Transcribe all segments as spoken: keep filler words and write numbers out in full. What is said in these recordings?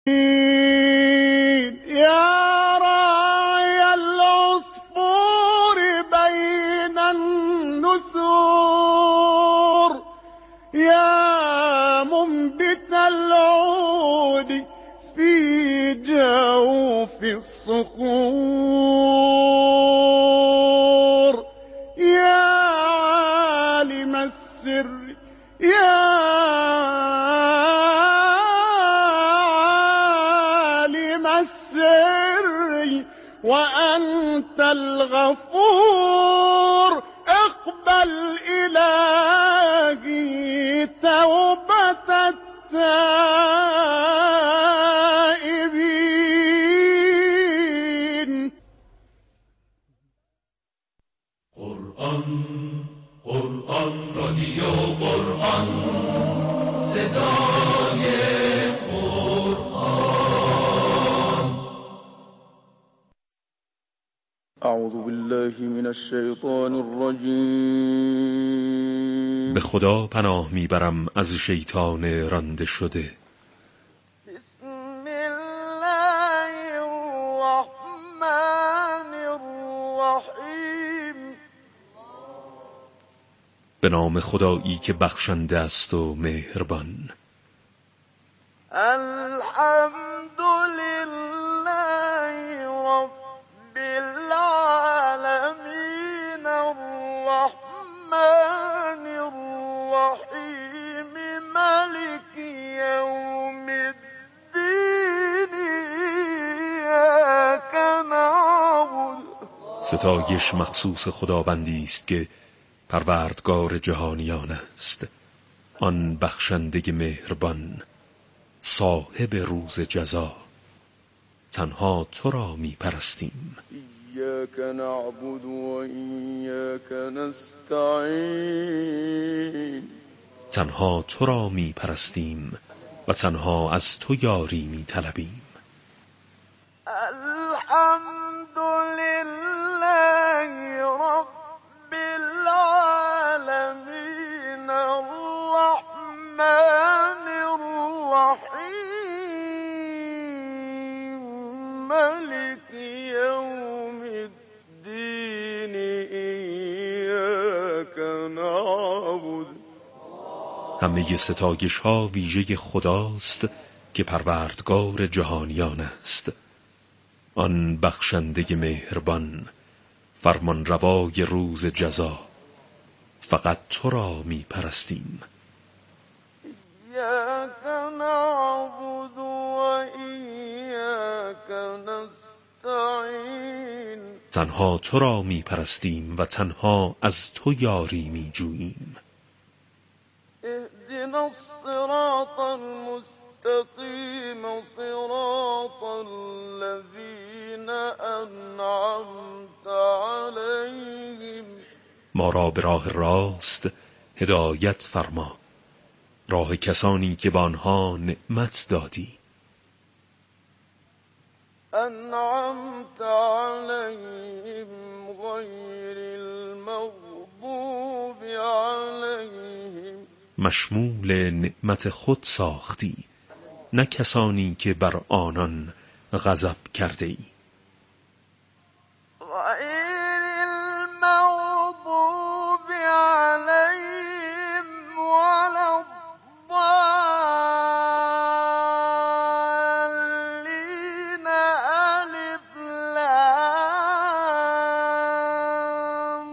يا راعي العصفور بين النسور يا منبت العود في جوف الصخور يا عالم السر يا عالم السر وأنت الغفور اقبل إلهي توبة التائبين. قرآن قرآن رادیو قرآن صدای قرآن. اعوذ بالله من الشیطان الرجیم. به خدا پناه میبرم از شیطان رانده شده. بسم الله الرحمن الرحیم. به نام خدایی که بخشنده است و مهربان. الحمد لله رب العالمین الرحمن الرحیم مالک یوم الدین ایاک نعبد. ستایش مخصوص خداوندی است که پروردگار جهانیان است، آن بخشنده مهربان، صاحب روز جزا. تنها تو را می پرستیم. ایاک نعبد و ایاک نستعین. تنها تو را می پرستیم و تنها از تو یاری می طلبیم. الحمد لله رب العالمین الرحمن الرحیم مالک یوم الدین ایاک نعبد. همه ستایش ها ویژه خداست که پروردگار جهانیان است، آن بخشنده مهربان، فرمان روای روز جزا. فقط تو را می پرستیم. ایاک نعبد و ایاک نستعین. تنها تو را می پرستیم و تنها از تو یاری می جوییم. اهدنا الصراط المستقیم صراط الذین انعمت علیهم. ما را به راه راست هدایت فرما، راه کسانی که به آنها نعمت دادی. انعمت علیهم غیر المغضوب علیهم. مشمول نعمت خود ساختی، نه کسانی که بر آنان غضب کرده ای. غیر المغضوب علیهم ولا الضالین. الف لام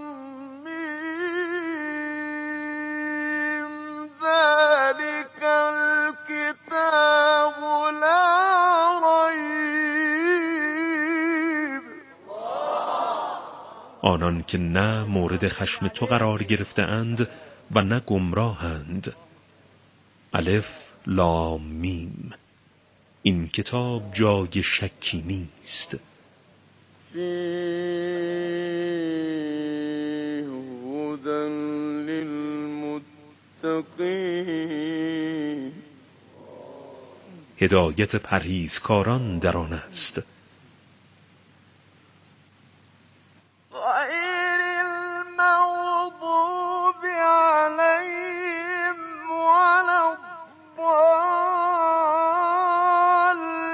میم. ذلک الکتاب لا ریب. آنان که نه مورد خشم تو قرار گرفته اند و نه گمراهند. الف لام میم. این کتاب جای شکی نیست. فیه هدی للمتقین. هدایت پرهیزکاران در آن است. غیر المغضوب علیهم ولا الضالین.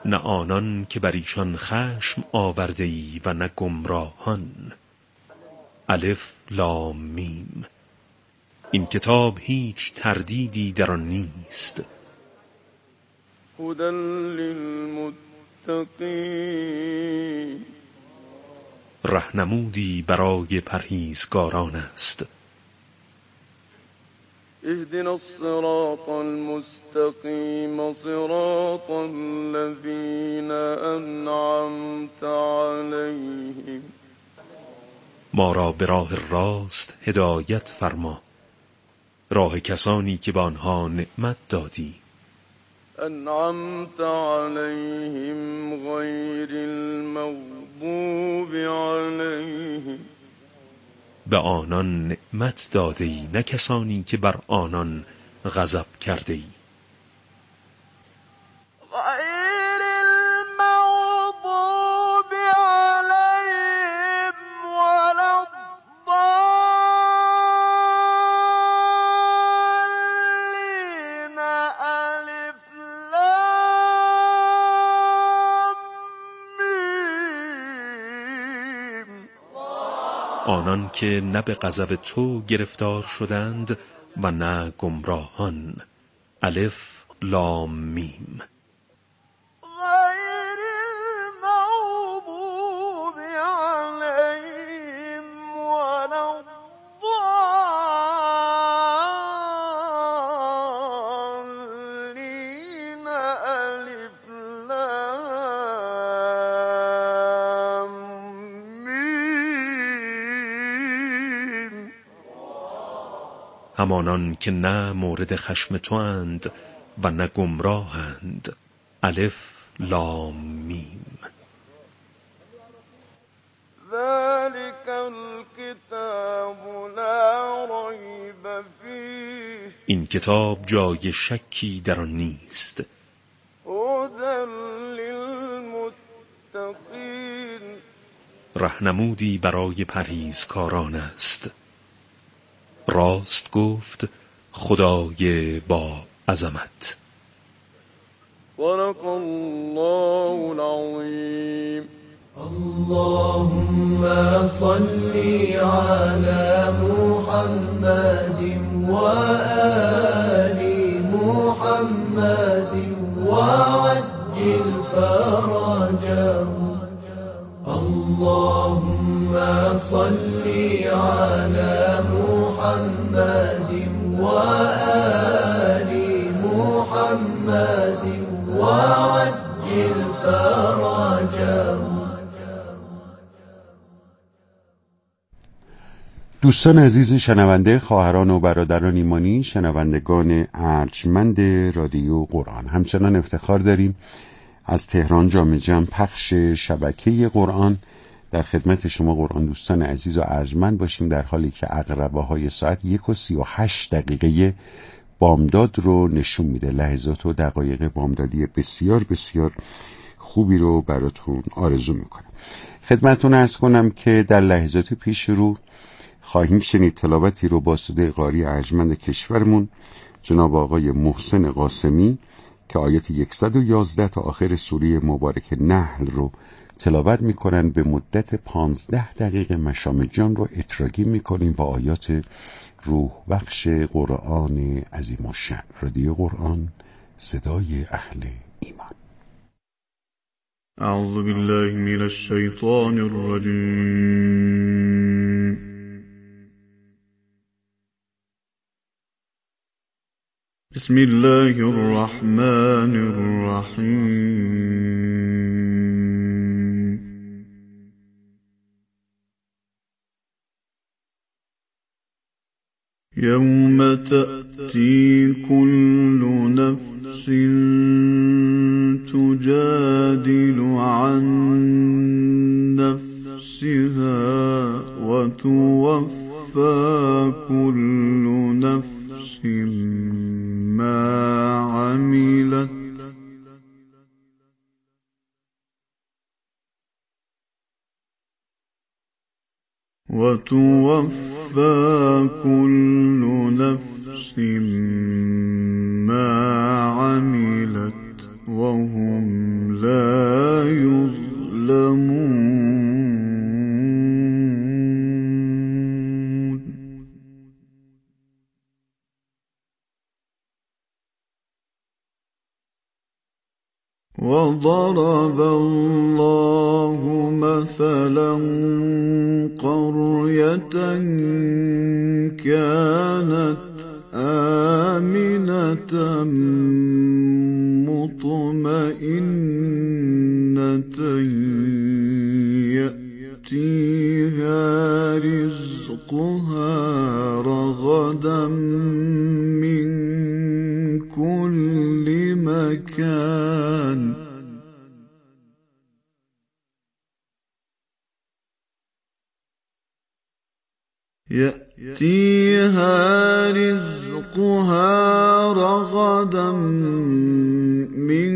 نه آنان که بر ایشان خشم آورده ای و نه گمراهان. الف لام میم. این کتاب هیچ تردیدی در آن نیست. هدی للمتقین. رهنمودی برای پرهیزگاران است. اهدنا الصراط المستقیم صراط الذین انعمت علیهم. ما را به راه راست هدایت فرما، راه کسانی که به آنها نعمت دادی. انعمت علیهم غیر المغضوب علیهم. به آنان نعمت داده ای، نه کسانی که بر آنان غضب کرده ای. غیر المغضوب علیهم ولا الضالین. الف لام میم. آنان که نه به غضب تو گرفتار شدند و نه گمراهان. الف لام میم. غیر المغضوب علیهم ولا الضالین. الف لام میم. همانان که نه مورد خشم تو اند و نه گمراهند. الف لام میم. ذلك الكتاب لا ریب فیه. این کتاب جای شکی در آن نیست. هدی للمتقین. رهنمودی برای پرهیزکاران است. راست گفت خدای با عظمت. صدق الله العظیم. اللهم صل على محمد وآل محمد وعجل فرجهم. اللهم صل على محمد وآل محمد وعجل فرجهم. دوستان عزیز شنونده، خواهران و برادران ایمانی، شنوندگان ارجمند رادیو قرآن، همچنان افتخار داریم از تهران جامع جم پخش شبکه قرآن در خدمت شما قرآن دوستان عزیز و ارجمند باشیم، در حالی که عقربه های ساعت یک و سی و هشت دقیقه بامداد رو نشون میده. لحظات و دقایق بامدادی بسیار بسیار خوبی رو براتون آرزو میکنم. خدمتون عرض کنم که در لحظات پیش رو خواهیم شنید تلاوتی رو با صدای قاری ارجمند کشورمون جناب آقای محسن قاسمی که آیات صد و یازده تا آخر سوره مبارک نحل رو تلاوت میکنن. به مدت پانزده دقیقه مشام جان رو اتراگی میکنیم با آیات روح بخش قرآن عظیم الشأن. رادیو قرآن، صدای اهل ایمان. اعوذ بالله من الشیطان الرجیم. بسم الله الرحمن الرحیم. یوم تأتی كل نفس تجادل عن نفسها وتوفى كل نفس ما عملت وتوفى كل نفس ما عملت وهم لا وضرب الله مثلا قرية كانت آمنة مطمئنة يأتيها رزقها رغدا من كل مكان يأتيها رزقها رغدا من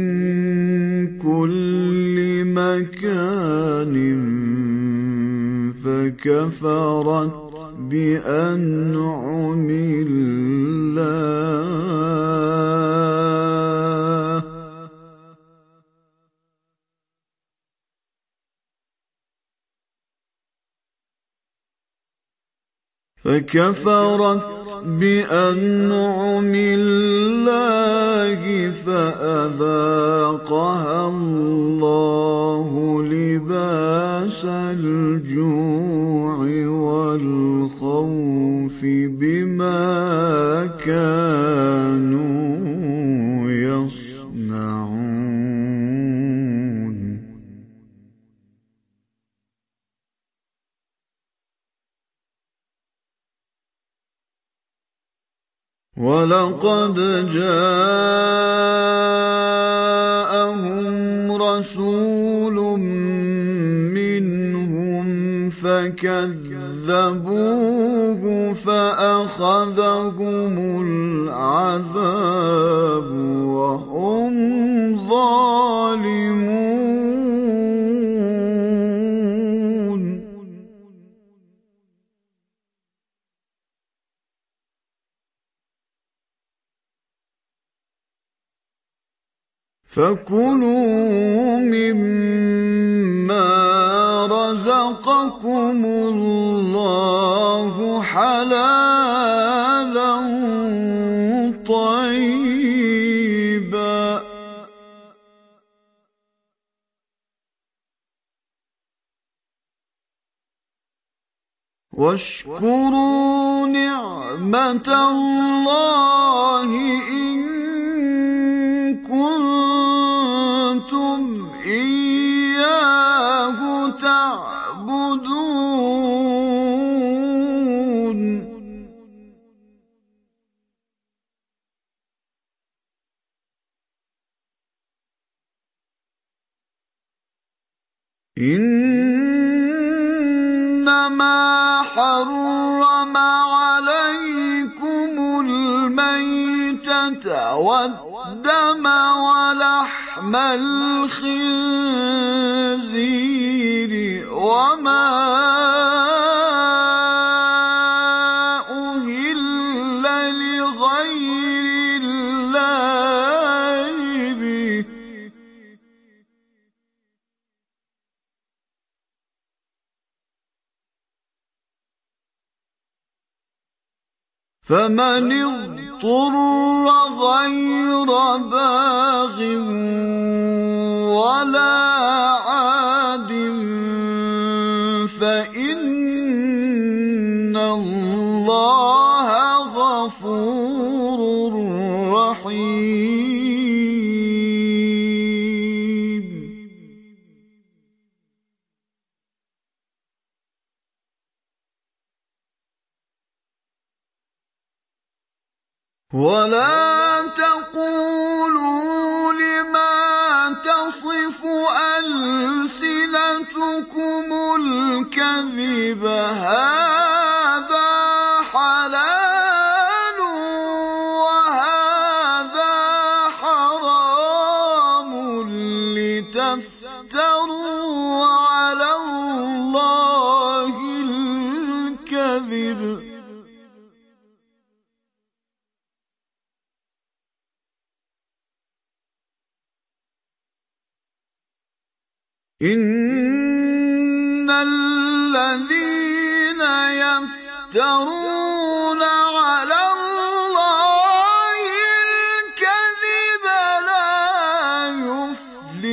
كل مكان فكفرت بأنعم الله فكفرت بأنعم الله فأذاقها الله لباس الجوع والخوف بما كانوا يصنعون ولقد جاءهم رسول منهم فكذبوه فأخذهم العذاب وهم ظالمون فكلوا مما رزقكم الله حلالا طيبا واشكروا نعمة الله إن كنتم إياه تعبدون إنما حرم عليكم الميتة والدم ولحم الخنزير وما أهل لغير الله به فمن اضطر غير باغ ولا عاد فإن الله غفور رحيم ولا تقولوا لما تصف ألسنتكم الكذب هذا حلال وهذا حرام لتفتروا على الله الكذب إن الذين يفترون على الله الكذب لا يفلحون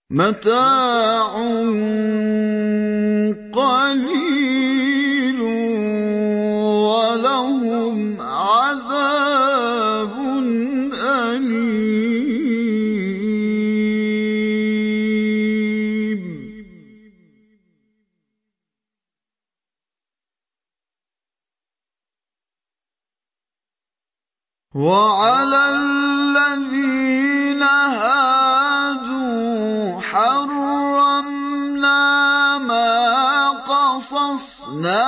متاع قليل ولهم عذاب أليم. وعلى الذين هادوا حرمنا ما قصصنا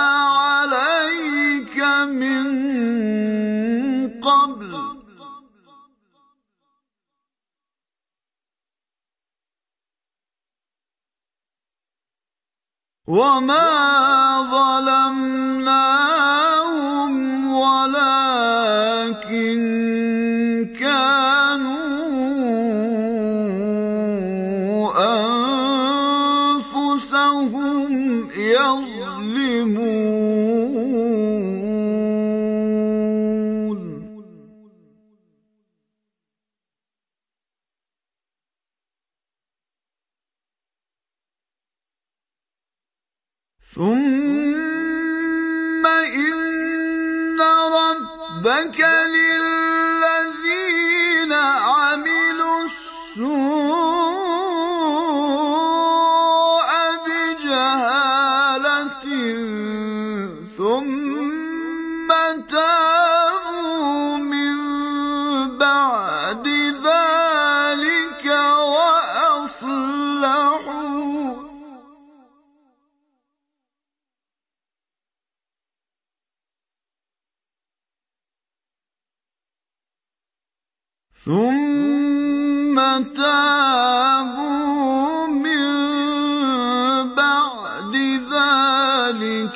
عليك من قبل وما ظلمناهم ولكن كانوا أنفسهم يظلمون. ثم إن ربك للذين عملوا السوء بجهالة ثم تابوا من بعد ذلك وأصلحوا ثم تابوا من بعد ذلك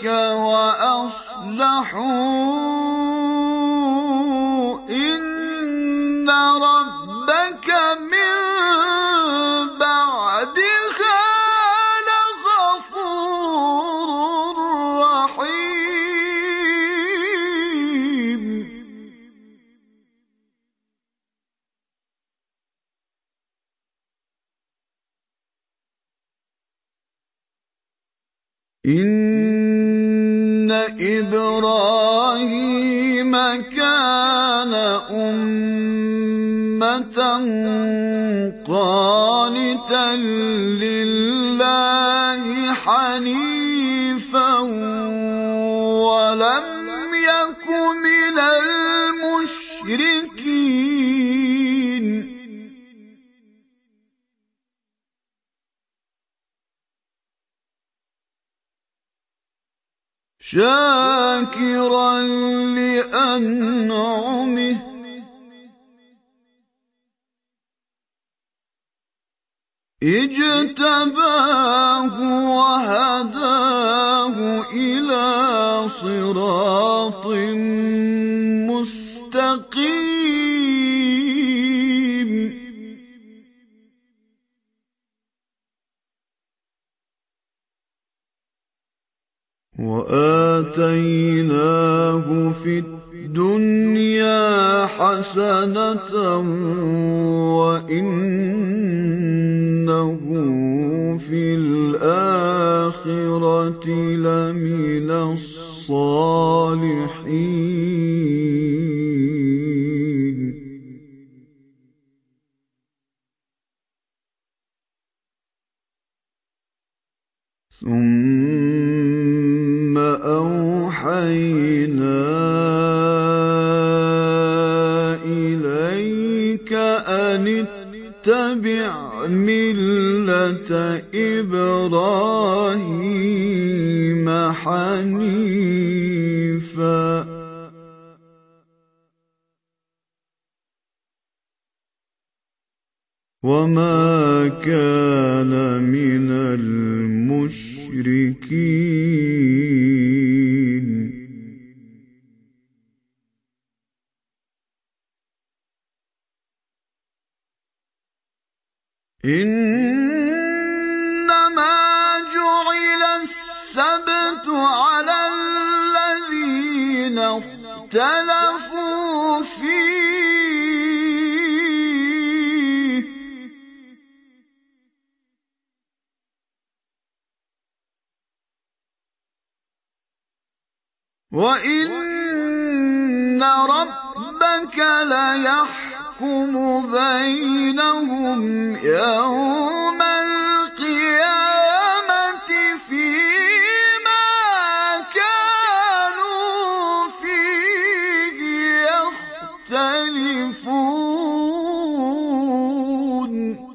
وأصلحوا إن ربك من بعدها لغفور رحيم. إن إبراهيم كان أمة قانتا لله حنيفا ولم يك من المشركين. شاكرا لأنعمه اجتباه وهداه إلى صراط مستقيم. وآتيناه في الدنيا حسنة وإنه في الآخرة لمن الصالحين. ثم أوحينا إليك أن اتبع ملة إبراهيم حنيفا وما كان من المشركين. إنما جعل السبت على الذين اختلفوا فيه وَإِنَّ رَبَّكَ لَيَحْكُمُ بَيْنَهُمْ يَوْمَ الْقِيَامَةِ فِيمَا كَانُوا فِيهِ يَخْتَلِفُونَ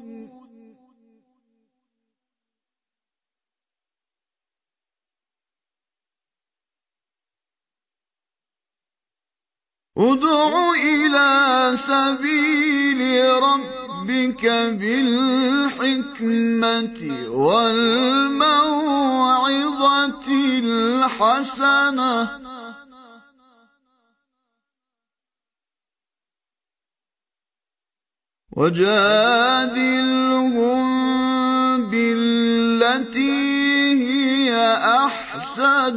ادْعُ إِلَى سَبِيلِ رَبِّكَ بِالْحِكْمَةِ وَالْمَوْعِظَةِ الْحَسَنَةِ وَجَادِلْهُم بِالَّتِي هِيَ أَحْسَنُ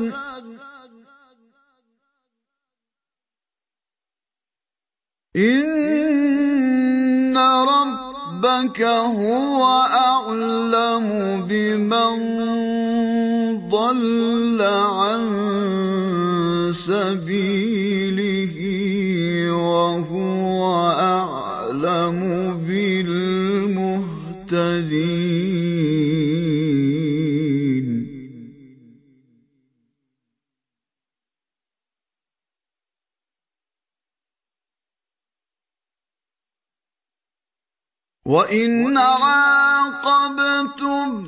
إِنَّ رَبَّكَ هُوَ أَعْلَمُ بِمَنْ ضَلَّ عَنْ سَبِيلِهِ وَهُوَ أَعْلَمُ بِالْمُهْتَدِينَ وَإِنْ عَاقَبْتُمْ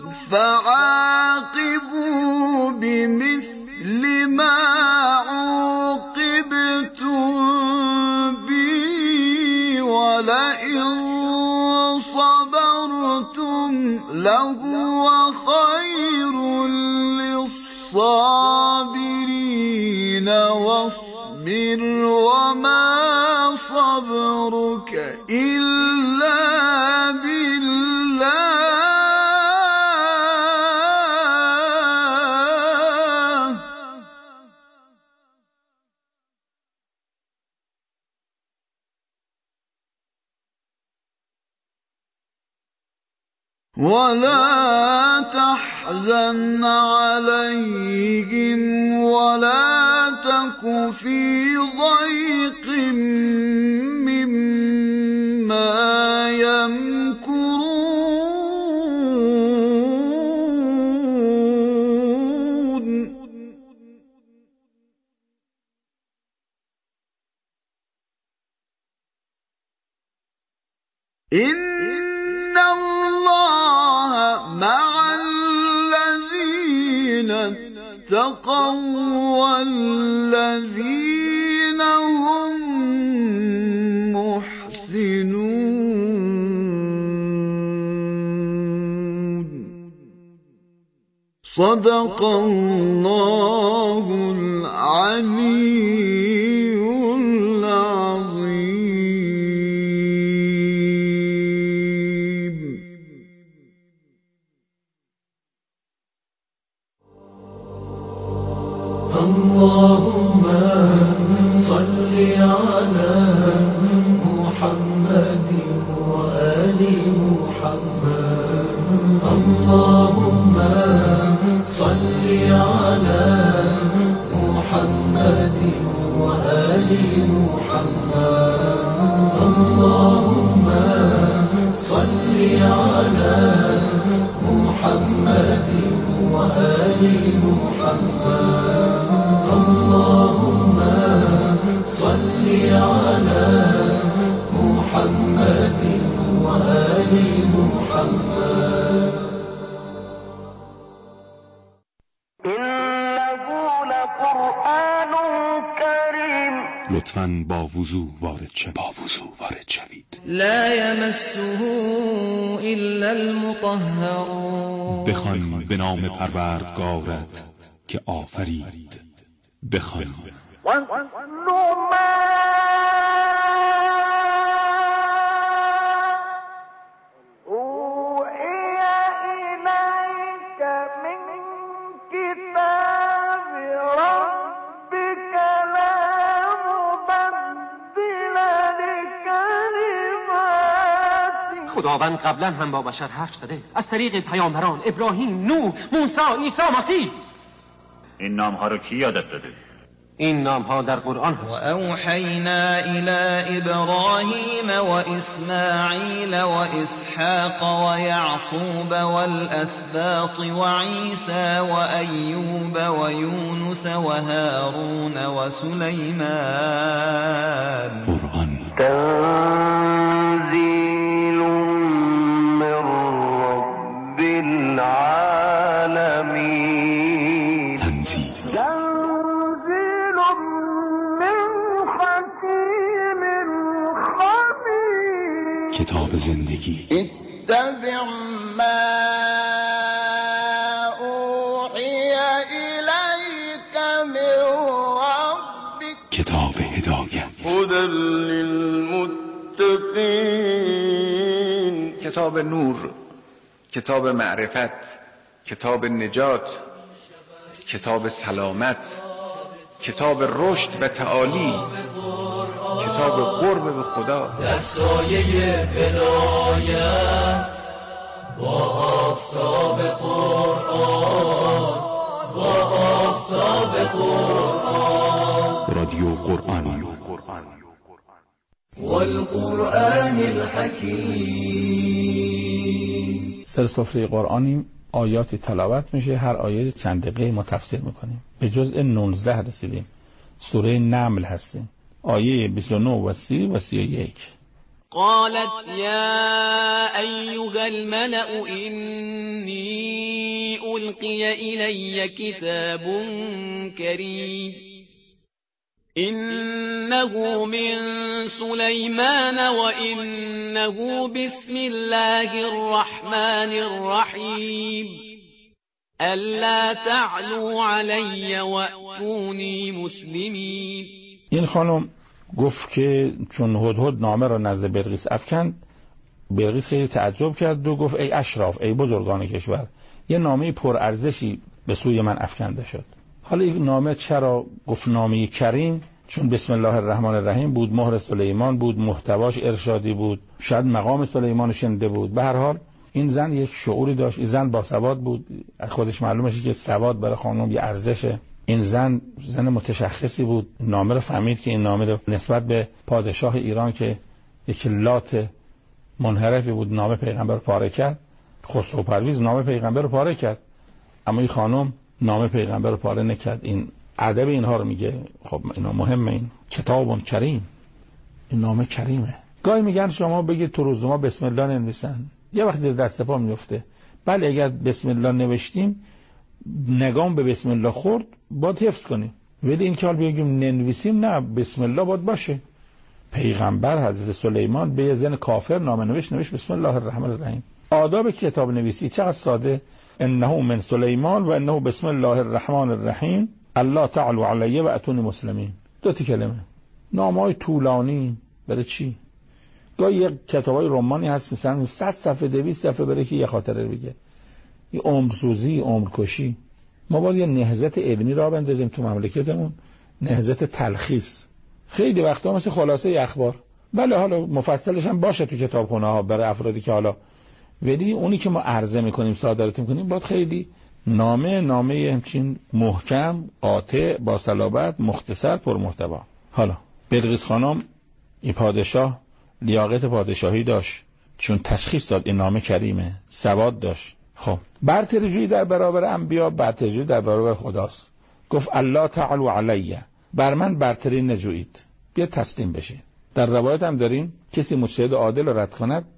فَعَاقِبُوا بِمِثْلِ مَا عُوقِبْتُم بِهِ وَلَئِن صَبَرْتُمْ لَهُوَ خَيْرٌ لِّلصَّابِرِينَ وَاصْبِرْ وَمَا صَبْرُكَ إِلَّا بِاللَّهِ وَلَا تَحْزَنْ عَلَيْهِمْ وَلَا تَكُ فِي ضَيْقٍ مِّمَّا يَمْكُرُونَ إِنَّ اللَّهَ مَعَ الَّذِينَ اتَّقَوْا وَالَّذِينَ هُمْ مُحْسِنُونَ صدق الله العلي العظيم. اللهم صل على محمد وآل محمد. اللهم صل على محمد وآل محمد. اللهم صل على محمد وآل محمد. اللهم صل على محمد وآل محمد. إنه لقرآن كريم. لطفاً با وضوح وارد شوید. با وضوح وارد شوید. لا يمسه إلا المطهرون. بخوان به نام پروردگارت که آفرید. بخوان خداوند قبلا هم با بشر حرف زده از طریق پیامبران ابراهیم، نوح، موسی، عیسی مسیح. این نامها رو کی یادت داده؟ این نام ها در قرآن هست. و اوحینا الی ابراهیم و اسماعیل و اسحاق و یعقوب والاسباط و عیسی و ایوب و یونس و هارون و سلیمان. قرآن تنزیل من رب العالمین. تنزیل کتاب زندگی. اتبع ما اوحی الیک من ربک. کتاب هدایت. هدى للمتقین. کتاب نور، کتاب معرفت، کتاب نجات، کتاب سلامت، کتاب رشد و تعالی، کتاب قرب به خدا. در سایه ولایت با آفتاب قرآن، با آفتاب قرآن. رادیو قرآن. والقرآن الحکیم. سر سفره قرآنیم، آیاتی تلاوت میشه، هر آیه چند دقیقه ما تفسیر میکنیم. به جزء نوزده رسیدیم، سوره نمل هستیم، آیه بیست و نه و سی و سی و یک. قالت يا أيها الملأ إني ألقي إلي كتاب كريم إنه من سليمان وإنه بسم الله الرحمن الرحيم ألا تعلوا علي وأتوني مسلمين. این خانم گفت که چون هدهد نامه را نزد بلقیس افکند، بلقیس خیلی تعجب کرد و گفت ای اشراف، ای بزرگان کشور، یه نامه پرارزشی به سوی من افکنده شد. حالا این نامه چرا گفت نامه کریم؟ چون بسم الله الرحمن الرحیم بود، مهر سلیمان بود، محتواش ارشادی بود، شاید مقام سلیمان شنده بود. به هر حال این زن یک شعوری داشت، این زن با سواد بود، خودش معلومه که سواد برای خانم یه ارزشه. این زن زن متشخصی بود، نامه رو فهمید که این نامه رو نسبت به پادشاه ایران که یک لات منحرفی بود نامه پیغمبر رو پاره کرد. خسرو پرویز نامه پیغمبر رو پاره کرد، اما این خانم نامه پیغمبر رو پاره نکرد. این ادب اینها رو میگه. خب اینا مهمه. این کتاب کریم، این نامه کریمه. گاهی میگن شما بگید تو روزنامه بسم الله ننویسن، یه وقت زیر دست پا میفته. بله اگر بسم الله نوشتیم، نگام به بسم الله خورد، باید حفظ کنیم. ولی این که حال بگیم ننویسیم، نه، بسم الله باید باشه. پیغمبر حضرت سلیمان به یه زن کافر نامه نوشت، نوشت بسم الله الرحمن الرحیم. آداب کتاب نویسی چقدر ساده. انه من سلیمان و انه بسم الله الرحمن الرحیم الله تعالی علیه و اتونی مسلمین. دو تا کلمه. نامه‌های طولانی برای چی؟ گاهی یک کتابای رمانی هست مثلا صد صفحه دویست صفحه برای که یه خاطره بگه. این عمرسوزی، عمرکشی. ما باید یه نهضت علمی را بندازیم تو مملکتمون، نهضت تلخیص. خیلی وقتا مثل خلاصه اخبار، بله حالا مفصلش هم باشه تو کتابخونه ها برای افرادی که حالا، ولی اونی که ما عرضه میکنیم، صادرات میکنیم، باید خیلی نامه نامه همچین محکم، قاطع، با صلابت، مختصر، پر محتوا. حالا بلقیس خانم این پادشاه لیاقت پادشاهی داشت، چون تشخیص داد این نامه کریمه، سواد داشت. خب برتریجویی در برابر انبیا، برتریجویی در برابر خداست. گفت الله تعالی علیه، بر من برتری نجویید، بیا تسلیم بشید. در روایت هم داریم کسی مجتهد عادل رو رد کند